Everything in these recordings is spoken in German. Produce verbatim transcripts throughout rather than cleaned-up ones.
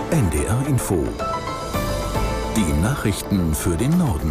N D R Info. Die Nachrichten für den Norden.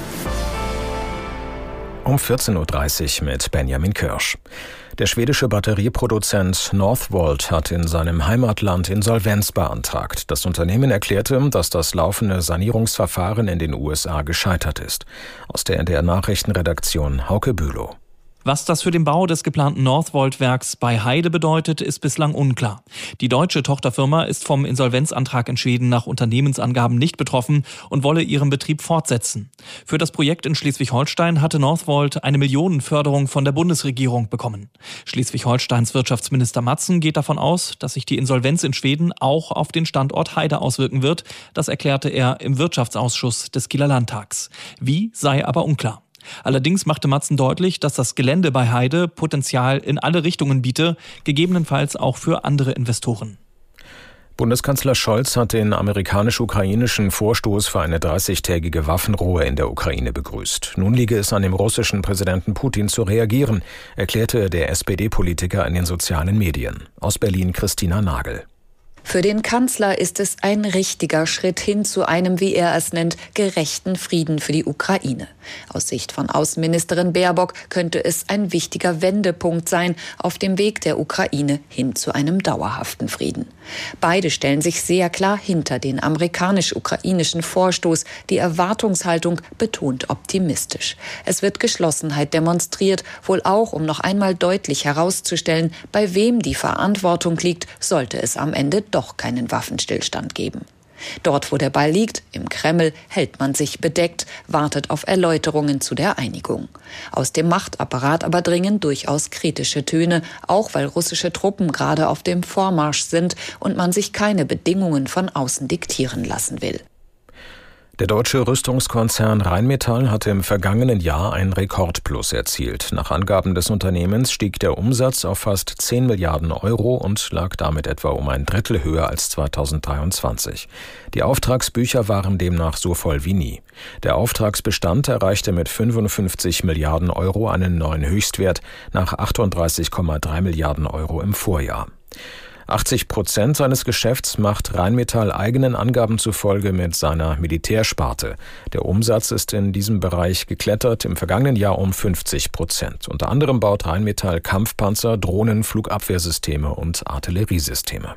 Um vierzehn Uhr dreißig mit Benjamin Kirsch. Der schwedische Batterieproduzent Northvolt hat in seinem Heimatland Insolvenz beantragt. Das Unternehmen erklärte, dass das laufende Sanierungsverfahren in den U S A gescheitert ist. Aus der N D R Nachrichtenredaktion Hauke Bülow. Was das für den Bau des geplanten Northvolt-Werks bei Heide bedeutet, ist bislang unklar. Die deutsche Tochterfirma ist vom Insolvenzantrag in Schweden nach Unternehmensangaben nicht betroffen und wolle ihren Betrieb fortsetzen. Für das Projekt in Schleswig-Holstein hatte Northvolt eine Millionenförderung von der Bundesregierung bekommen. Schleswig-Holsteins Wirtschaftsminister Matzen geht davon aus, dass sich die Insolvenz in Schweden auch auf den Standort Heide auswirken wird. Das erklärte er im Wirtschaftsausschuss des Kieler Landtags. Wie, sei aber unklar. Allerdings machte Matzen deutlich, dass das Gelände bei Heide Potenzial in alle Richtungen biete, gegebenenfalls auch für andere Investoren. Bundeskanzler Scholz hat den amerikanisch-ukrainischen Vorstoß für eine dreißigtägige Waffenruhe in der Ukraine begrüßt. Nun liege es an dem russischen Präsidenten Putin zu reagieren, erklärte der S P D-Politiker in den sozialen Medien. Aus Berlin Christina Nagel. Für den Kanzler ist es ein richtiger Schritt hin zu einem, wie er es nennt, gerechten Frieden für die Ukraine. Aus Sicht von Außenministerin Baerbock könnte es ein wichtiger Wendepunkt sein auf dem Weg der Ukraine hin zu einem dauerhaften Frieden. Beide stellen sich sehr klar hinter den amerikanisch-ukrainischen Vorstoß, die Erwartungshaltung betont optimistisch. Es wird Geschlossenheit demonstriert, wohl auch, um noch einmal deutlich herauszustellen, bei wem die Verantwortung liegt, sollte es am Ende doch keinen Waffenstillstand geben. Dort, wo der Ball liegt, im Kreml, hält man sich bedeckt, wartet auf Erläuterungen zu der Einigung. Aus dem Machtapparat aber dringen durchaus kritische Töne, auch weil russische Truppen gerade auf dem Vormarsch sind und man sich keine Bedingungen von außen diktieren lassen will. Der deutsche Rüstungskonzern Rheinmetall hatte im vergangenen Jahr ein Rekordplus erzielt. Nach Angaben des Unternehmens stieg der Umsatz auf fast zehn Milliarden Euro und lag damit etwa um ein Drittel höher als zweitausenddreiundzwanzig. Die Auftragsbücher waren demnach so voll wie nie. Der Auftragsbestand erreichte mit fünfundfünfzig Milliarden Euro einen neuen Höchstwert nach achtunddreißig Komma drei Milliarden Euro im Vorjahr. achtzig Prozent seines Geschäfts macht Rheinmetall eigenen Angaben zufolge mit seiner Militärsparte. Der Umsatz ist in diesem Bereich geklettert, im vergangenen Jahr um fünfzig Prozent. Unter anderem baut Rheinmetall Kampfpanzer, Drohnen, Flugabwehrsysteme und Artilleriesysteme.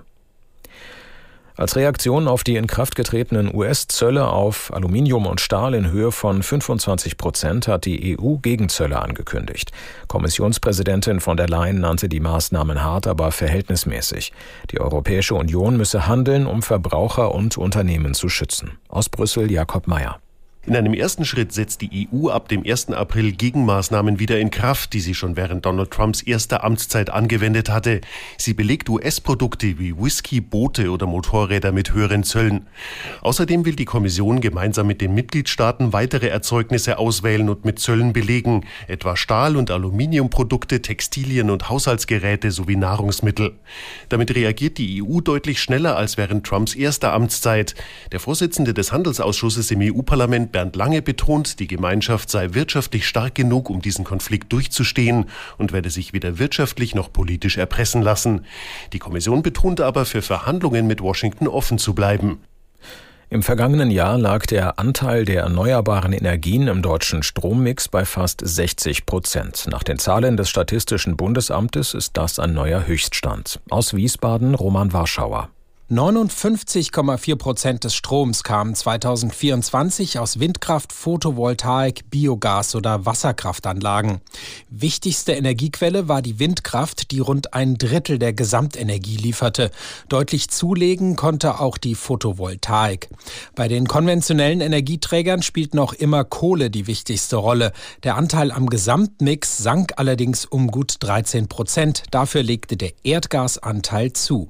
Als Reaktion auf die in Kraft getretenen U S-Zölle auf Aluminium und Stahl in Höhe von fünfundzwanzig Prozent hat die E U Gegenzölle angekündigt. Kommissionspräsidentin von der Leyen nannte die Maßnahmen hart, aber verhältnismäßig. Die Europäische Union müsse handeln, um Verbraucher und Unternehmen zu schützen. Aus Brüssel Jakob Mayer. In einem ersten Schritt setzt die E U ab dem ersten April Gegenmaßnahmen wieder in Kraft, die sie schon während Donald Trumps erster Amtszeit angewendet hatte. Sie belegt U S-Produkte wie Whisky, Boote oder Motorräder mit höheren Zöllen. Außerdem will die Kommission gemeinsam mit den Mitgliedstaaten weitere Erzeugnisse auswählen und mit Zöllen belegen, etwa Stahl- und Aluminiumprodukte, Textilien und Haushaltsgeräte sowie Nahrungsmittel. Damit reagiert die E U deutlich schneller als während Trumps erster Amtszeit. Der Vorsitzende des Handelsausschusses im E U-Parlament Bernd Lange betont, die Gemeinschaft sei wirtschaftlich stark genug, um diesen Konflikt durchzustehen und werde sich weder wirtschaftlich noch politisch erpressen lassen. Die Kommission betont aber, für Verhandlungen mit Washington offen zu bleiben. Im vergangenen Jahr lag der Anteil der erneuerbaren Energien im deutschen Strommix bei fast sechzig Prozent. Nach den Zahlen des Statistischen Bundesamtes ist das ein neuer Höchststand. Aus Wiesbaden Roman Warschauer. neunundfünfzig Komma vier Prozent des Stroms kamen zweitausendvierundzwanzig aus Windkraft, Photovoltaik, Biogas oder Wasserkraftanlagen. Wichtigste Energiequelle war die Windkraft, die rund ein Drittel der Gesamtenergie lieferte. Deutlich zulegen konnte auch die Photovoltaik. Bei den konventionellen Energieträgern spielt noch immer Kohle die wichtigste Rolle. Der Anteil am Gesamtmix sank allerdings um gut dreizehn Prozent. Dafür legte der Erdgasanteil zu.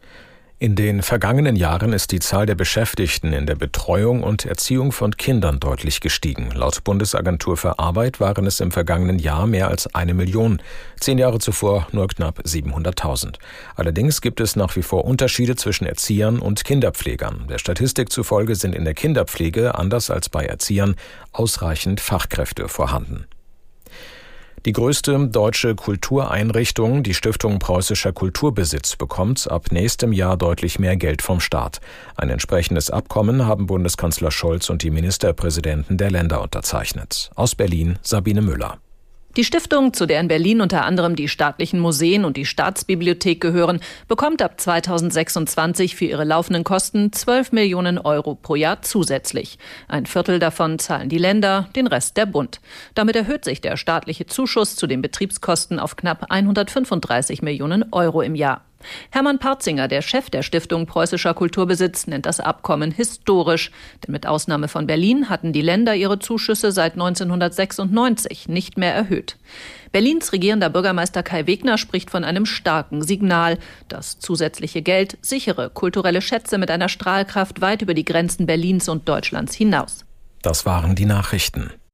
In den vergangenen Jahren ist die Zahl der Beschäftigten in der Betreuung und Erziehung von Kindern deutlich gestiegen. Laut Bundesagentur für Arbeit waren es im vergangenen Jahr mehr als eine Million. Zehn Jahre zuvor nur knapp siebenhunderttausend. Allerdings gibt es nach wie vor Unterschiede zwischen Erziehern und Kinderpflegern. Der Statistik zufolge sind in der Kinderpflege, anders als bei Erziehern, ausreichend Fachkräfte vorhanden. Die größte deutsche Kultureinrichtung, die Stiftung Preußischer Kulturbesitz, bekommt ab nächstem Jahr deutlich mehr Geld vom Staat. Ein entsprechendes Abkommen haben Bundeskanzler Scholz und die Ministerpräsidenten der Länder unterzeichnet. Aus Berlin Sabine Müller. Die Stiftung, zu der in Berlin unter anderem die staatlichen Museen und die Staatsbibliothek gehören, bekommt ab zweitausendsechsundzwanzig für ihre laufenden Kosten zwölf Millionen Euro pro Jahr zusätzlich. Ein Viertel davon zahlen die Länder, den Rest der Bund. Damit erhöht sich der staatliche Zuschuss zu den Betriebskosten auf knapp hundertfünfunddreißig Millionen Euro im Jahr. Hermann Partzinger, der Chef der Stiftung Preußischer Kulturbesitz, nennt das Abkommen historisch. Denn mit Ausnahme von Berlin hatten die Länder ihre Zuschüsse seit neunzehnhundertsechsundneunzig nicht mehr erhöht. Berlins regierender Bürgermeister Kai Wegner spricht von einem starken Signal. Das zusätzliche Geld sichere kulturelle Schätze mit einer Strahlkraft weit über die Grenzen Berlins und Deutschlands hinaus. Das waren die Nachrichten.